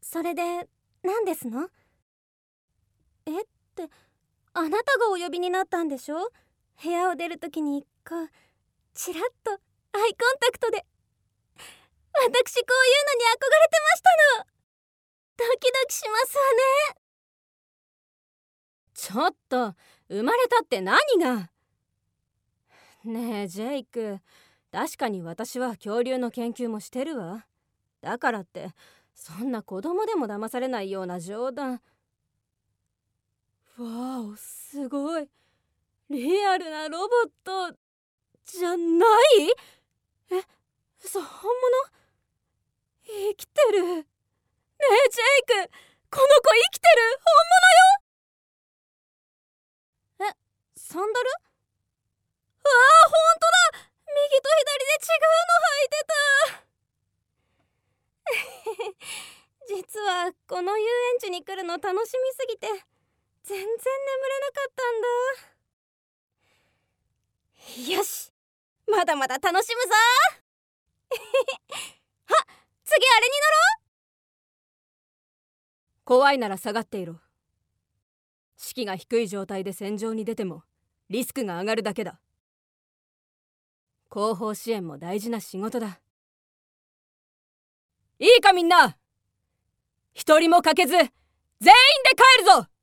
それで何ですの？えってあなたがお呼びになったんでしょ？部屋を出るときにちらっとアイコンタクトで。私こういうのに憧れてましたの。ドキドキしますわね。 ちょっと、生まれたって何が。ねえジェイク、確かに私は恐竜の研究もしてるわ。だからってそんな子供でも騙されないような冗談。わーお、すごいリアルなロボットじゃない？え、本物？生きてる。ねえジェイク、この子生きてる。 え、サンダル？ ああ、ほんとだ。右と左で違うの履いて実はこの遊園地に来るの楽しみすぎて全然眠れなかったんだ。よし、まだまだ楽しむぞあ、次あれに乗ろう。 怖いなら下がっていろ。士気が低い状態で戦場に出てもリスクが上がるだけだ。後方支援も大事な仕事だ。いいかみんな、一人も欠けず全員で帰るぞ。